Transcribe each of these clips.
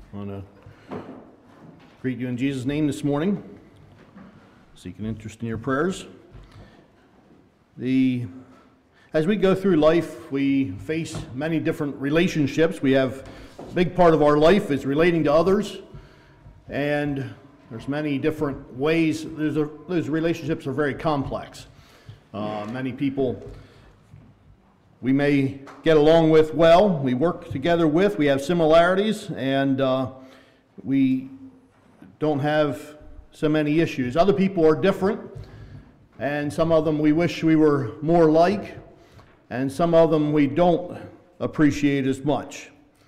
I want to greet you in Jesus' name this morning, seeking interest in your prayers. As we go through life, we face many different relationships. We have a big part of our life is relating to others, and there's many different ways. Those relationships are very complex. Many people we may get along with well, we work together with, we have similarities, and we don't have so many issues. Other people are different, and some of them we wish we were more like, and some of them we don't appreciate as much.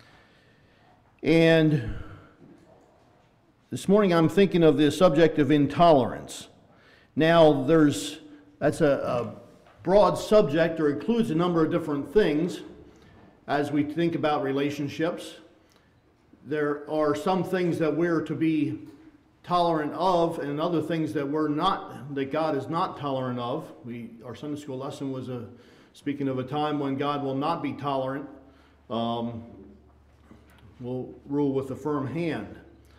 And this morning I'm thinking of the subject of intolerance. Now that's a broad subject, or includes a number of different things as we think about relationships. There are some things that we're to be tolerant of, and other things that we're not, that God is not tolerant of. Our Sunday school lesson was speaking of a time when God will not be tolerant, will rule with a firm hand.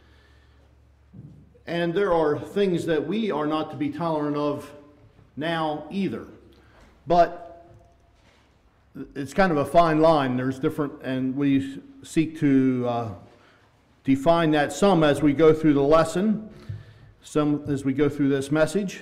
And there are things that we are not to be tolerant of now either. But it's kind of a fine line. There's different, and we seek to define that some as we go through the lesson, some as we go through this message.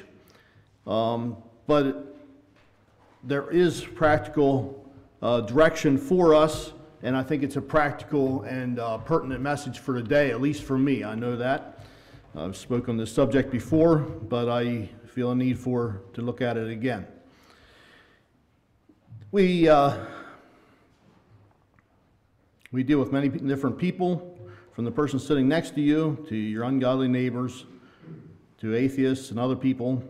But there is practical direction for us, and I think it's a practical and pertinent message for today, at least for me. I know that. I've spoken on this subject before, but I feel a need to look at it again. We deal with many different people, from the person sitting next to you, to your ungodly neighbors, to atheists and other people.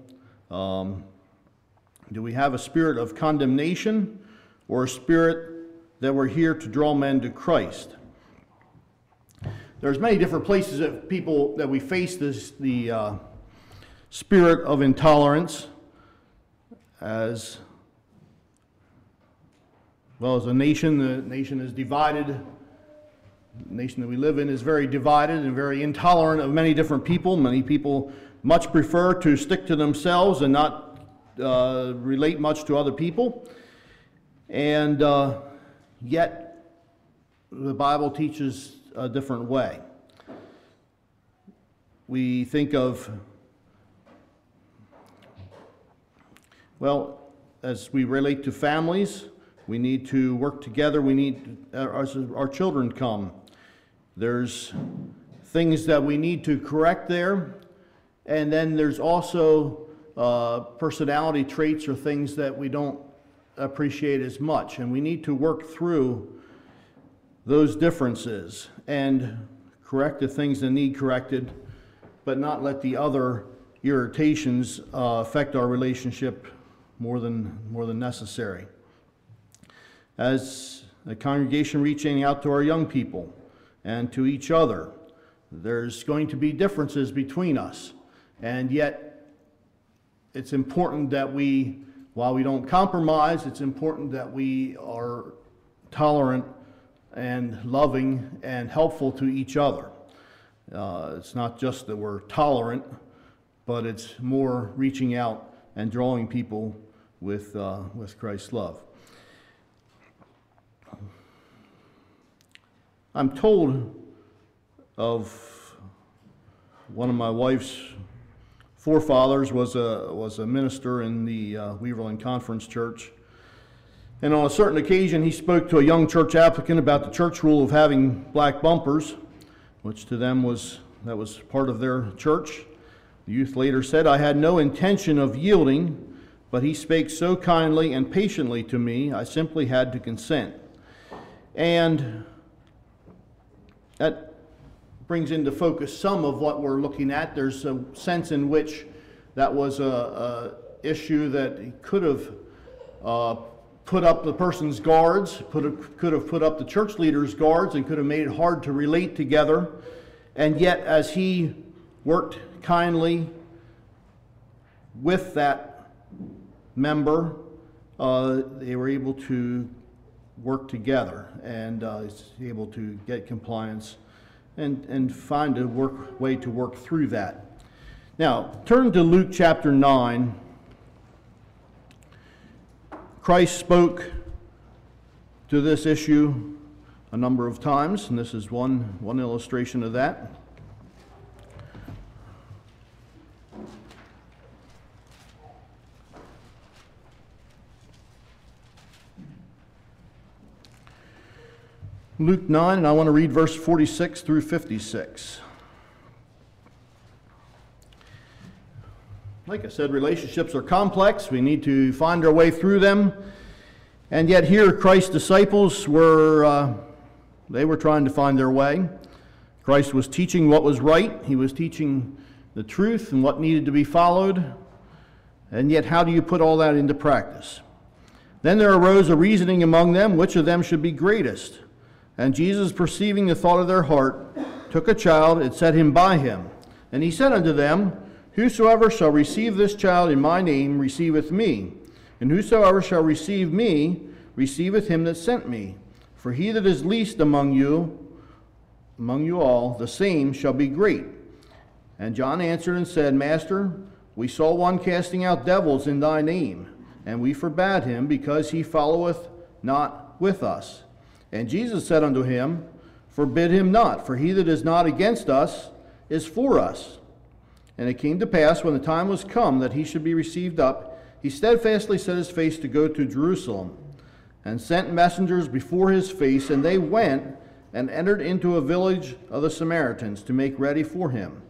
Do we have a spirit of condemnation, or a spirit that we're here to draw men to Christ? There's many different places that we face the spirit of intolerance, as well as a nation. The nation is divided. The nation that we live in is very divided and very intolerant of many different people. Many people much prefer to stick to themselves and not relate much to other people. And yet, the Bible teaches a different way. We think of, as we relate to families, we need to work together. We need, as our children come, there's things that we need to correct there. And then there's also personality traits or things that we don't appreciate as much. And we need to work through those differences and correct the things that need corrected, but not let the other irritations affect our relationship more than necessary. As a congregation reaching out to our young people and to each other, there's going to be differences between us. And yet, it's important that while we don't compromise, it's important that we are tolerant and loving and helpful to each other. It's not just that we're tolerant, but it's more reaching out and drawing people with Christ's love. I'm told of one of my wife's forefathers was a minister in the Weaverland Conference Church. And on a certain occasion, he spoke to a young church applicant about the church rule of having black bumpers, which to them was part of their church. The youth later said, "I had no intention of yielding, but he spake so kindly and patiently to me, I simply had to consent." And that brings into focus some of what we're looking at. There's a sense in which that was a issue that he could have put up the person's guards, could have put up the church leader's guards, and could have made it hard to relate together. And yet, as he worked kindly with that member, they were able to work together and is able to get compliance and find a way to work through that. Now, turn to Luke chapter 9. Christ spoke to this issue a number of times, and this is one illustration of that. Luke 9, and I want to read verse 46 through 56. Like I said, relationships are complex. We need to find our way through them. And yet here, Christ's disciples were trying to find their way. Christ was teaching what was right. He was teaching the truth and what needed to be followed. And yet, how do you put all that into practice? Then there arose a reasoning among them, which of them should be greatest. And Jesus, perceiving the thought of their heart, took a child and set him by him. And he said unto them, Whosoever shall receive this child in my name receiveth me. And whosoever shall receive me receiveth him that sent me. For he that is least among you all, the same shall be great. And John answered and said, Master, we saw one casting out devils in thy name, and we forbade him, because he followeth not with us. And Jesus said unto him, Forbid him not, for he that is not against us is for us. And it came to pass, when the time was come that he should be received up, he steadfastly set his face to go to Jerusalem, and sent messengers before his face, and they went and entered into a village of the Samaritans to make ready for him.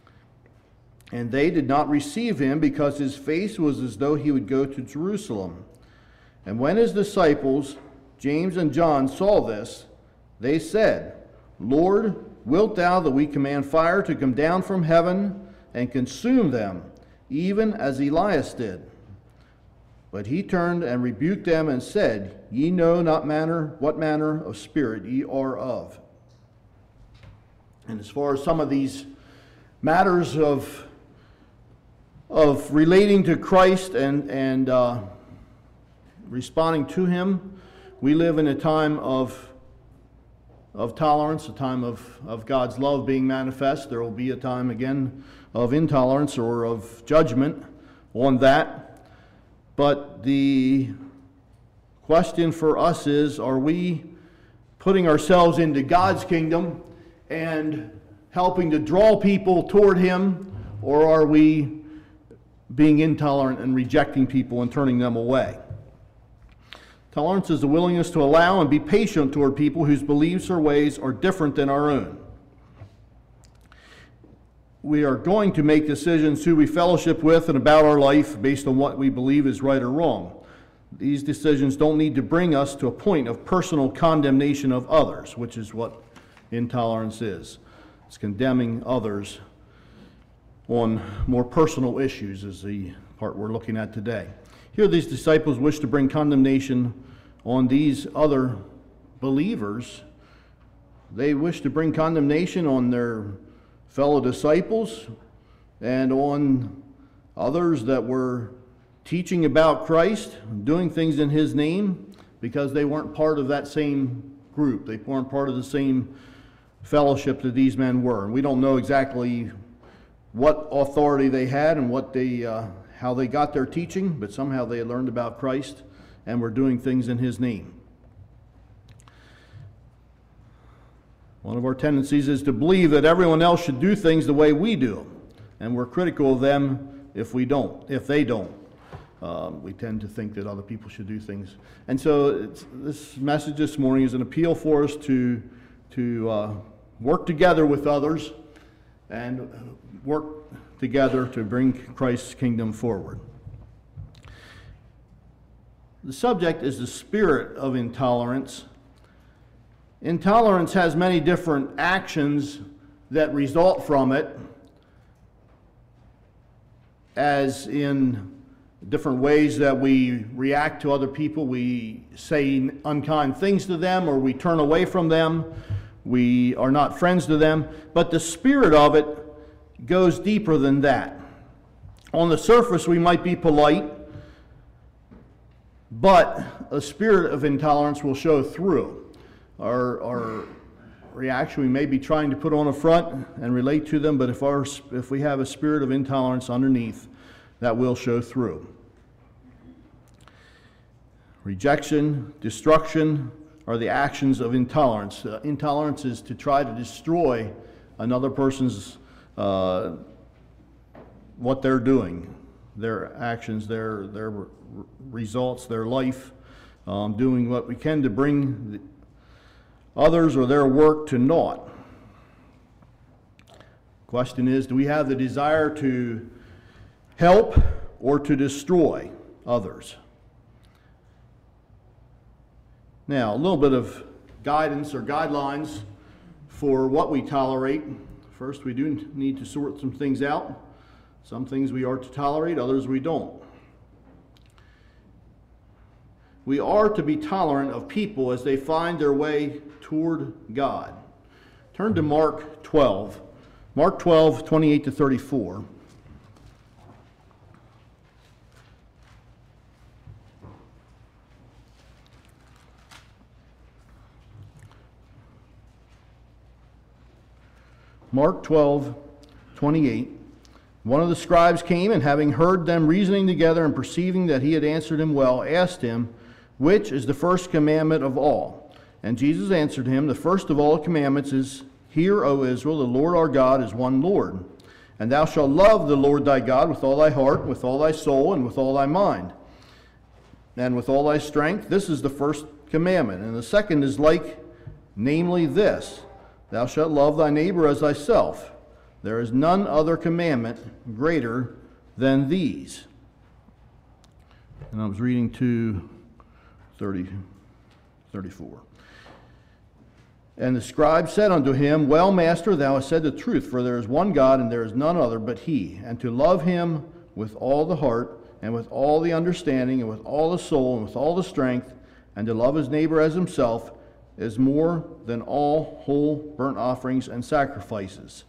And they did not receive him, because his face was as though he would go to Jerusalem. And when his disciples, James and John, saw this, they said, Lord, wilt thou that we command fire to come down from heaven and consume them, even as Elias did? But he turned and rebuked them and said, Ye know not what manner of spirit ye are of. And as far as some of these matters of relating to Christ and responding to him, we live in a time of tolerance, a time of God's love being manifest. There will be a time again of intolerance or of judgment on that. But the question for us is, are we putting ourselves into God's kingdom and helping to draw people toward him, or are we being intolerant and rejecting people and turning them away? Tolerance is the willingness to allow and be patient toward people whose beliefs or ways are different than our own. We are going to make decisions who we fellowship with and about our life based on what we believe is right or wrong. These decisions don't need to bring us to a point of personal condemnation of others, which is what intolerance is. It's condemning others on more personal issues, is the part we're looking at today. Here these disciples wish to bring condemnation on these other believers. They wish to bring condemnation on their fellow disciples and on others that were teaching about Christ, doing things in his name, because they weren't part of that same group. They weren't part of the same fellowship that these men were. And we don't know exactly what authority they had and what how they got their teaching, but somehow they learned about Christ and were doing things in his name. One of our tendencies is to believe that everyone else should do things the way we do, and we're critical of them if they don't. We tend to think that other people should do things. And so this message this morning is an appeal for us to work together with others and work together to bring Christ's kingdom forward. The subject is the spirit of intolerance. Intolerance has many different actions that result from it, as in different ways that we react to other people. We say unkind things to them, or we turn away from them. We are not friends to them. But the spirit of it goes deeper than that. On the surface, we might be polite, but a spirit of intolerance will show through. Our reaction. We may be trying to put on a front and relate to them, but if we have a spirit of intolerance underneath, that will show through. Rejection, destruction are the actions of intolerance. Intolerance is to try to destroy another person's what they're doing, their actions, their results, their life, doing what we can to bring others or their work to naught. Question is, do we have the desire to help or to destroy others? Now, a little bit of guidance or guidelines for what we tolerate. First, we do need to sort some things out. Some things we are to tolerate, others we don't. We are to be tolerant of people as they find their way toward God. Turn to Mark 12. Mark 12, 28 to 34. Mark 12, 28. One of the scribes came, and having heard them reasoning together and perceiving that he had answered him well, asked him, which is the first commandment of all? And Jesus answered him, the first of all commandments is, Hear, O Israel, the Lord our God is one Lord. And thou shalt love the Lord thy God with all thy heart, with all thy soul, and with all thy mind, and with all thy strength. This is the first commandment. And the second is like, namely this, Thou shalt love thy neighbor as thyself. There is none other commandment greater than these. And I was reading to 34. And the scribe said unto him, Well, master, thou hast said the truth, for there is one God, and there is none other but he. And to love him with all the heart, and with all the understanding, and with all the soul, and with all the strength, and to love his neighbor as himself, is more than all whole burnt offerings and sacrifices.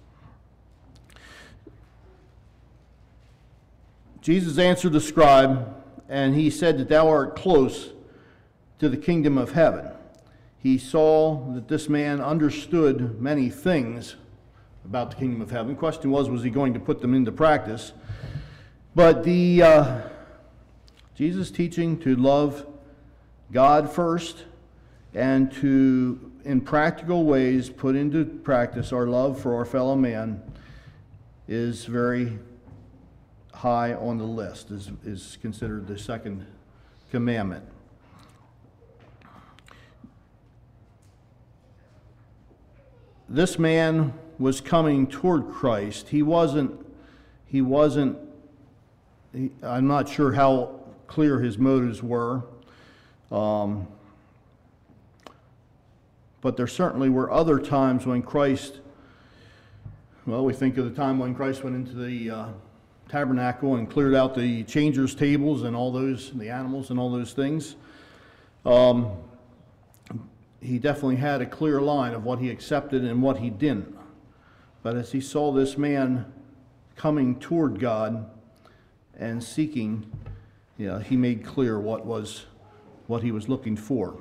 Jesus answered the scribe, and he said that thou art close to the kingdom of heaven. He saw that this man understood many things about the kingdom of heaven. The question was he going to put them into practice? But Jesus' teaching to love God first and to, in practical ways, put into practice our love for our fellow man is very high on the list, is considered the second commandment. This man was coming toward Christ. I'm not sure how clear his motives were. But there certainly were other times when Christ, we think of the time when Christ went into the tabernacle and cleared out the changers' tables and all those, the animals and all those things. He definitely had a clear line of what he accepted and what he didn't. But as he saw this man coming toward God and seeking, he made clear what he was looking for.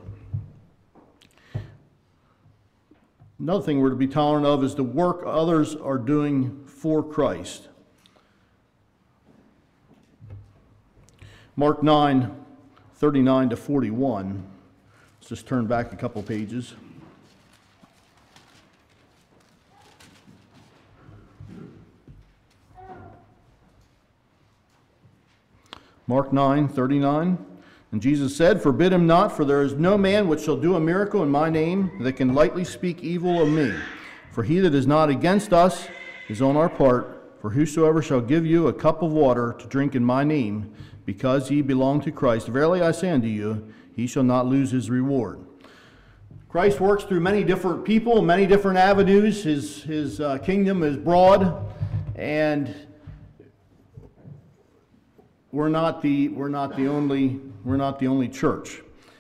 Another thing we're to be tolerant of is the work others are doing for Christ. Mark 9, 39 to 41. Let's just turn back a couple pages. Mark 9, 39. And Jesus said, Forbid him not, for there is no man which shall do a miracle in my name that can lightly speak evil of me. For he that is not against us is on our part. For whosoever shall give you a cup of water to drink in my name, because ye belong to Christ, verily I say unto you, he shall not lose his reward. Christ works through many different people, many different avenues. His kingdom is broad, and we're not the only church.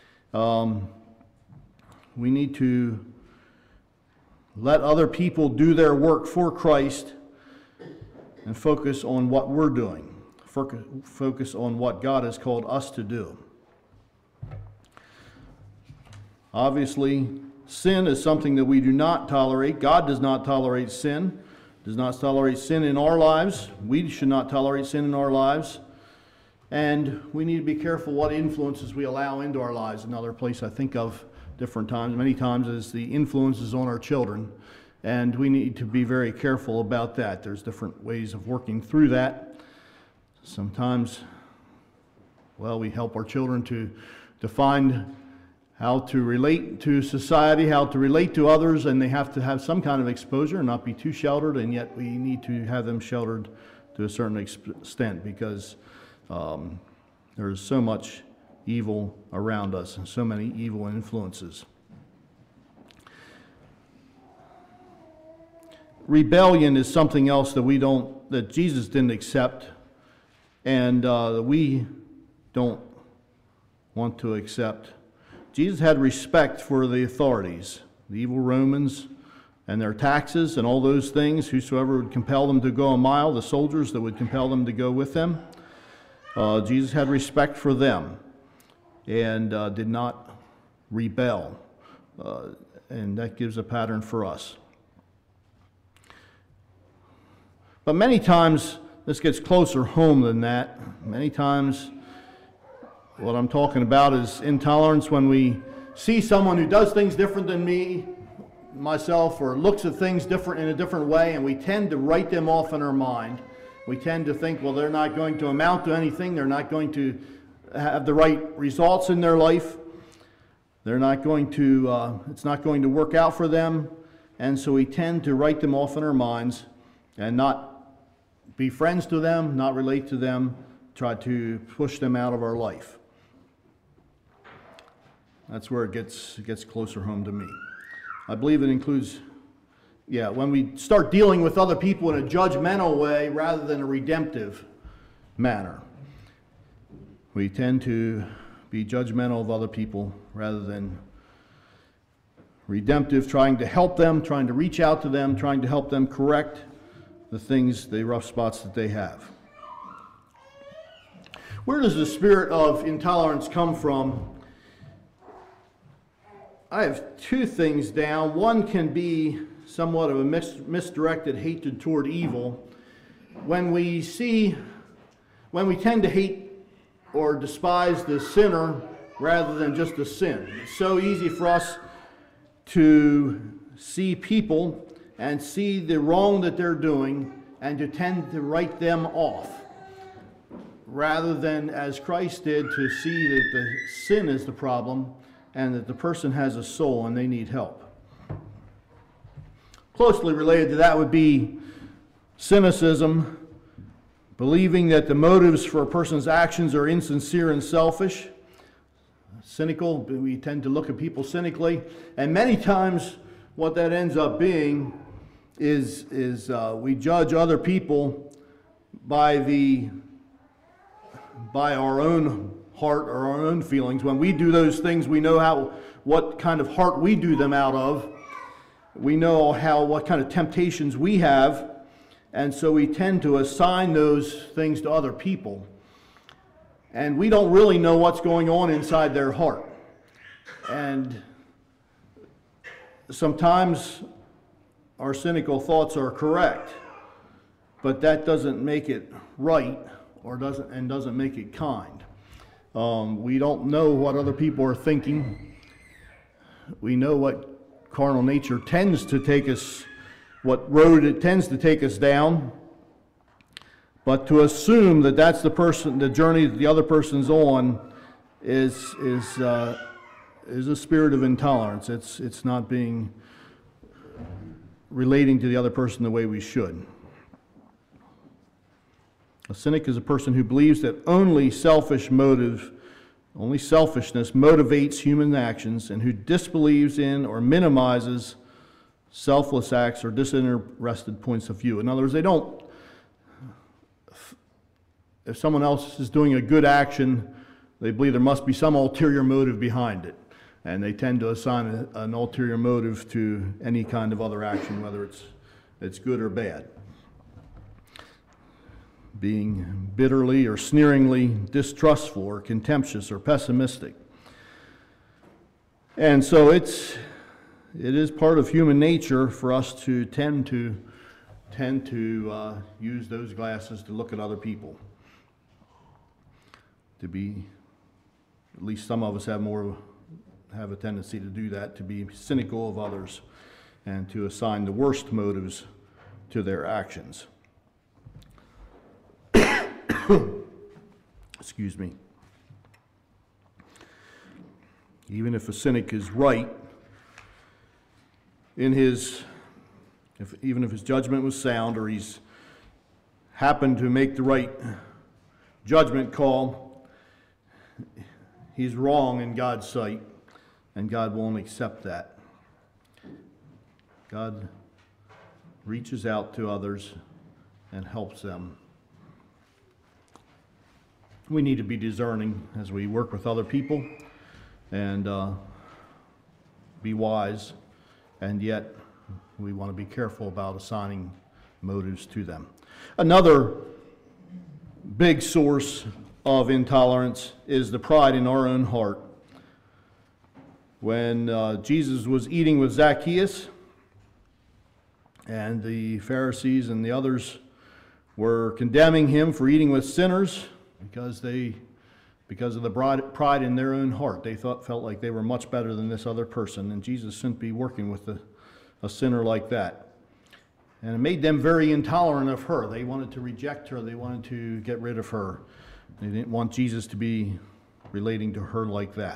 We need to let other people do their work for Christ and focus on what we're doing. Focus on what God has called us to do. Obviously, Sin is something that we do not tolerate. God does not tolerate sin, does not tolerate sin in our lives. We should not tolerate sin in our lives. And we need to be careful what influences we allow into our lives. Another place I think of many times, is the influences on our children. And we need to be very careful about that. There's different ways of working through that. Sometimes, we help our children to find how to relate to society, how to relate to others, and they have to have some kind of exposure and not be too sheltered, and yet we need to have them sheltered to a certain extent, because there is so much evil around us and so many evil influences. Rebellion is something else that Jesus didn't accept, and we don't want to accept. Jesus had respect for the authorities, the evil Romans and their taxes and all those things, whosoever would compel them to go a mile, the soldiers that would compel them to go with them. Jesus had respect for them and did not rebel. And that gives a pattern for us. But many times, this gets closer home than that. Many times, what I'm talking about is intolerance when we see someone who does things different than myself, or looks at things different in a different way, and we tend to write them off in our mind. We tend to think, they're not going to amount to anything. They're not going to have the right results in their life. They're not going to, it's not going to work out for them. And so we tend to write them off in our minds and not be friends to them, not relate to them, try to push them out of our life. That's where it gets closer home to me. I believe it includes, when we start dealing with other people in a judgmental way rather than a redemptive manner. We tend to be judgmental of other people rather than redemptive, trying to help them, trying to reach out to them, trying to help them correct the rough spots that they have. Where does the spirit of intolerance come from? I have two things down. One can be somewhat of a misdirected hatred toward evil. When we tend to hate or despise the sinner rather than just the sin. It's so easy for us to see people and see the wrong that they're doing and to tend to write them off, rather than, as Christ did, to see that the sin is the problem and that the person has a soul and they need help. Closely related to that would be cynicism, believing that the motives for a person's actions are insincere and selfish. Cynical, we tend to look at people cynically, and many times what that ends up being is we judge other people by our own heart or our own feelings. When we do those things, we know what kind of heart we do them out of. We know what kind of temptations we have, and so we tend to assign those things to other people. And we don't really know what's going on inside their heart. And sometimes our cynical thoughts are correct, but that doesn't make it right or doesn't make it kind. We don't know what other people are thinking. We know what carnal nature tends to take us, what road it tends to take us down. But to assume that that's the journey that the other person's on is a spirit of intolerance. It's not relating to the other person the way we should. A cynic is a person who believes that only selfishness motivates human actions, and who disbelieves in or minimizes selfless acts or disinterested points of view. In other words, if someone else is doing a good action, they believe there must be some ulterior motive behind it. And they tend to assign an ulterior motive to any kind of other action, whether it's good or bad. Being bitterly or sneeringly distrustful or contemptuous or pessimistic. And so it's it is part of human nature for us to tend to use those glasses to look at other people. To be, at least some of us have a tendency to do that, to be cynical of others and to assign the worst motives to their actions. Excuse me. Even if a cynic is right in even if his judgment was sound, or he's happened to make the right judgment call, he's wrong in God's sight, and God won't accept that. God reaches out to others and helps them. We need to be discerning as we work with other people and be wise, and yet we want to be careful about assigning motives to them. Another big source of intolerance is the pride in our own heart. When Jesus was eating with Zacchaeus, and the Pharisees and the others were condemning him for eating with sinners because of the pride in their own heart. They felt like they were much better than this other person, and Jesus shouldn't be working with a sinner like that. And it made them very intolerant of her. They wanted to reject her. They wanted to get rid of her. They didn't want Jesus to be relating to her like that.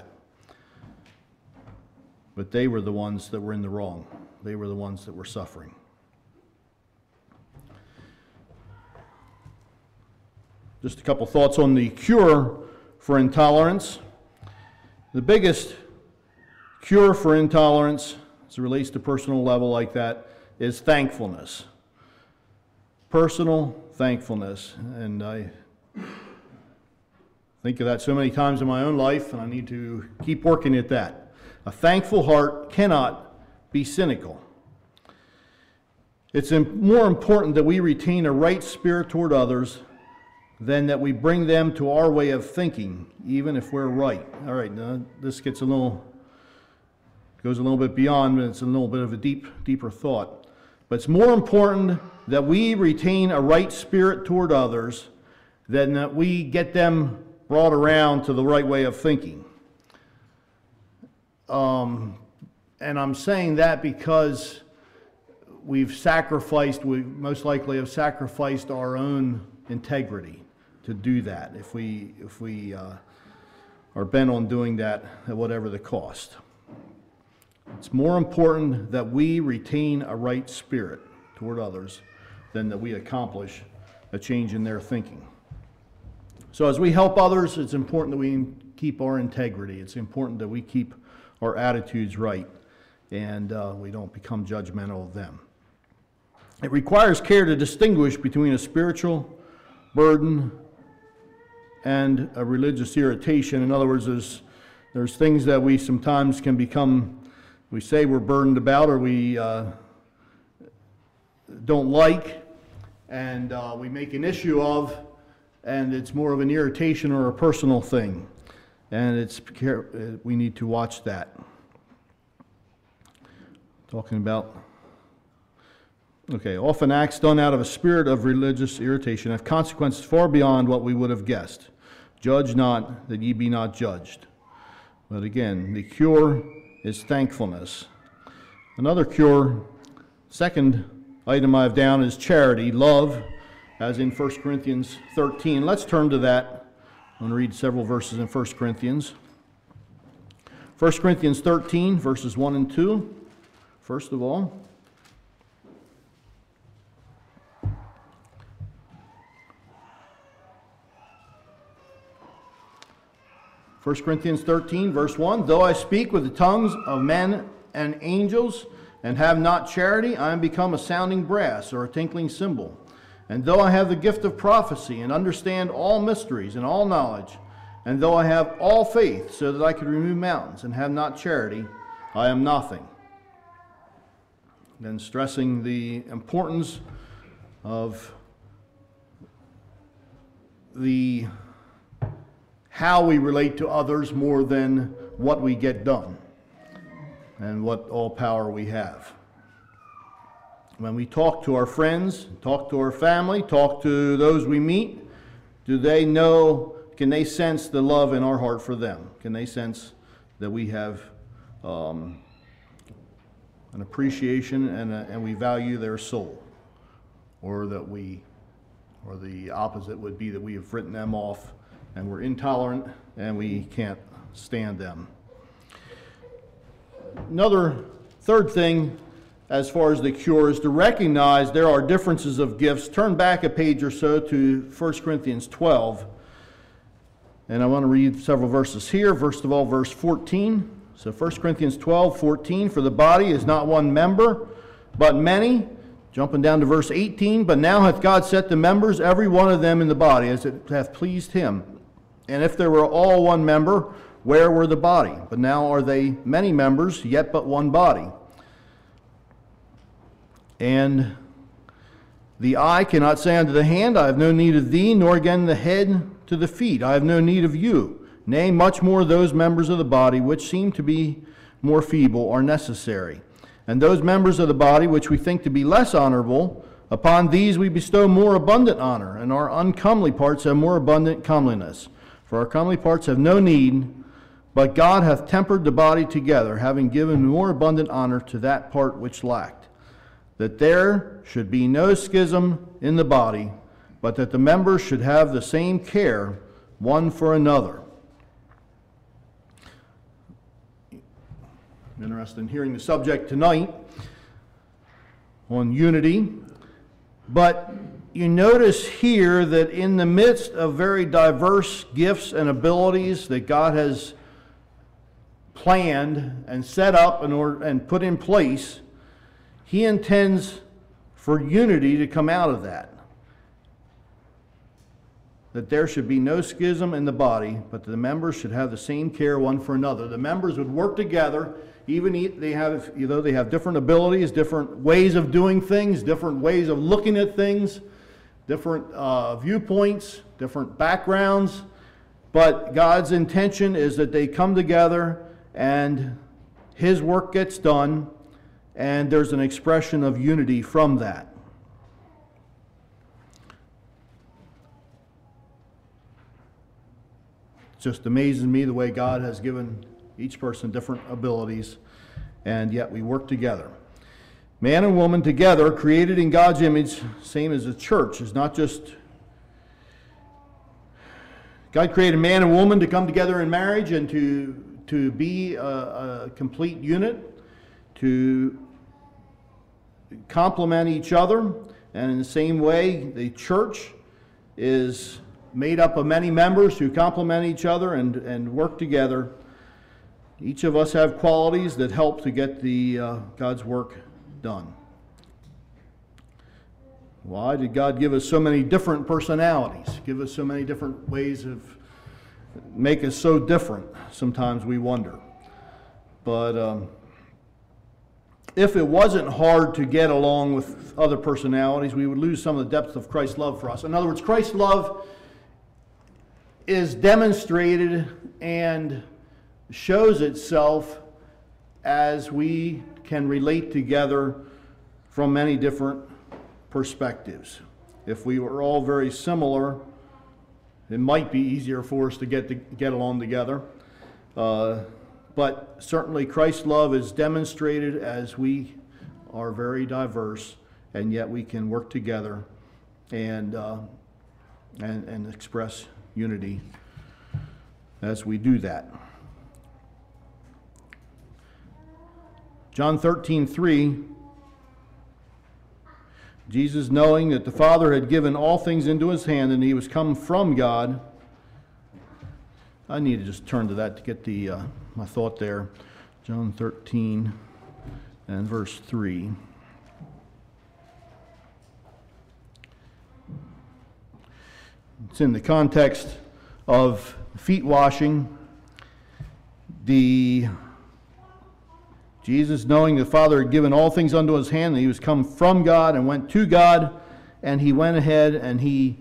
But they were the ones that were in the wrong. They were the ones that were suffering. Just a couple thoughts on the cure for intolerance. The biggest cure for intolerance, as it relates to personal level like that, is thankfulness. Personal thankfulness. And I think of that so many times in my own life, and I need to keep working at that. A thankful heart cannot be cynical. It's more important that we retain a right spirit toward others than that we bring them to our way of thinking, even if we're right. All right, now this goes a little bit beyond, but it's a little bit of a deeper thought. But it's more important that we retain a right spirit toward others than that we get them brought around to the right way of thinking. And I'm saying that because we most likely have sacrificed our own integrity to do that, if we are bent on doing that at whatever the cost. It's more important that we retain a right spirit toward others than that we accomplish a change in their thinking. So as we help others, it's important that we keep our integrity. It's important that we keep our attitudes right, and we don't become judgmental of them. It requires care to distinguish between a spiritual burden and a religious irritation. In other words, there's things that we sometimes can become, we say we're burdened about, or we don't like, and we make an issue of, and it's more of an irritation or a personal thing. And we need to watch that. Talking about, often acts done out of a spirit of religious irritation have consequences far beyond what we would have guessed. Judge not, that ye be not judged. But again, the cure is thankfulness. Another cure, second item I have down, is charity, love, as in 1 Corinthians 13. Let's turn to that. I'm going to read several verses in 1 Corinthians. 1 Corinthians 13, verses 1 and 2, first of all. 1 Corinthians 13, verse 1, though I speak with the tongues of men and angels and have not charity, I am become a sounding brass or a tinkling cymbal. And though I have the gift of prophecy and understand all mysteries and all knowledge, and though I have all faith so that I could remove mountains and have not charity, I am nothing. Then stressing the importance of how we relate to others more than what we get done. and what all power we have. When we talk to our friends, talk to our family, talk to those we meet, do they know, can they sense the love in our heart for them? Can they sense that we have an appreciation and we value their soul? Or that or the opposite would be that we have written them off and we're intolerant and we can't stand them. Another third thing as far as the cure is to recognize there are differences of gifts. Turn back a page or so to 1 Corinthians 12. And I want to read several verses here. First of all, verse 14. So 1 Corinthians 12:14, for the body is not one member, but many. Jumping down to verse 18, but now hath God set the members, every one of them in the body, as it hath pleased him. And if there were all one member, where were the body? But now are they many members, yet but one body. And the eye cannot say unto the hand, I have no need of thee, nor again the head to the feet, I have no need of you. Nay, much more those members of the body which seem to be more feeble are necessary. And those members of the body which we think to be less honorable, upon these we bestow more abundant honor, and our uncomely parts have more abundant comeliness. For our comely parts have no need, but God hath tempered the body together, having given more abundant honor to that part which lacked, that there should be no schism in the body, but that the members should have the same care one for another. I'm interested in hearing the subject tonight on unity. But you notice here that in the midst of very diverse gifts and abilities that God has planned and set up and put in place, He intends for unity to come out of that. That there should be no schism in the body, but the members should have the same care one for another. The members would work together, even they have different abilities, different ways of doing things, different ways of looking at things, different viewpoints, different backgrounds. But God's intention is that they come together and His work gets done, and there's an expression of unity from that. It just amazes me the way God has given each person different abilities, and yet we work together. Man and woman together, created in God's image, same as the church, is not just... God created man and woman to come together in marriage and to be a complete unit, to complement each other, and in the same way, the church is made up of many members who complement each other and work together. Each of us have qualities that help to get God's work done. Why did God give us so many different personalities? Give us so many different ways of make us so different? Sometimes we wonder. But if it wasn't hard to get along with other personalities, we would lose some of the depth of Christ's love for us. In other words, Christ's love is demonstrated and shows itself as we can relate together from many different perspectives. If we were all very similar, it might be easier for us to get along together. But certainly Christ's love is demonstrated as we are very diverse, and yet we can work together and express unity as we do that. John 13:3, Jesus, knowing that the Father had given all things into His hand and He was come from God. I need to just turn to that to get my thought there. John 13 and verse 3. It's in the context of feet washing. Jesus, knowing the Father had given all things unto His hand, and He was come from God and went to God, and He went ahead and He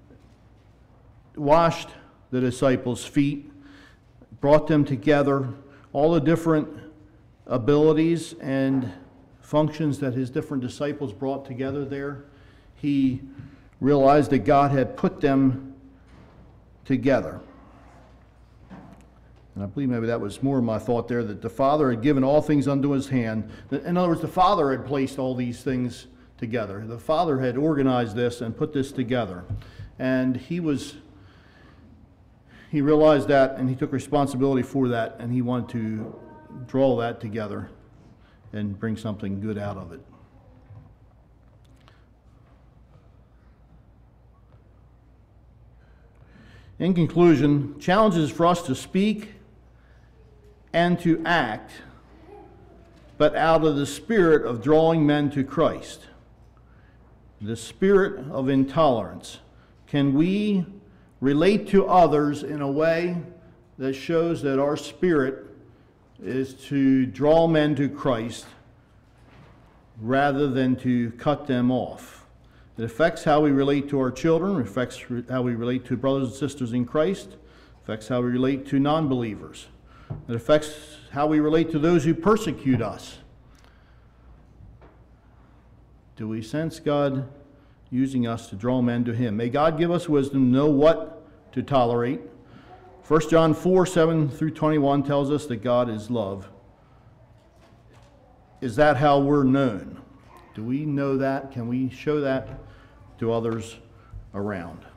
washed the disciples' feet, brought them together, all the different abilities and functions that his different disciples brought together there, he realized that God had put them together. And I believe maybe that was more of my thought there, that the Father had given all things unto his hand. In other words, the Father had placed all these things together. The Father had organized this and put this together. And he realized that, and he took responsibility for that, and he wanted to draw that together and bring something good out of it. In conclusion, challenges for us to speak and to act, but out of the spirit of drawing men to Christ. The spirit of intolerance. Can we relate to others in a way that shows that our spirit is to draw men to Christ rather than to cut them off? It affects how we relate to our children, it affects how we relate to brothers and sisters in Christ, it affects how we relate to non-believers. It affects how we relate to those who persecute us. Do we sense God using us to draw men to him? May God give us wisdom to know what to tolerate. 1 John 4, 7 through 21 tells us that God is love. Is that how we're known? Do we know that? Can we show that to others around?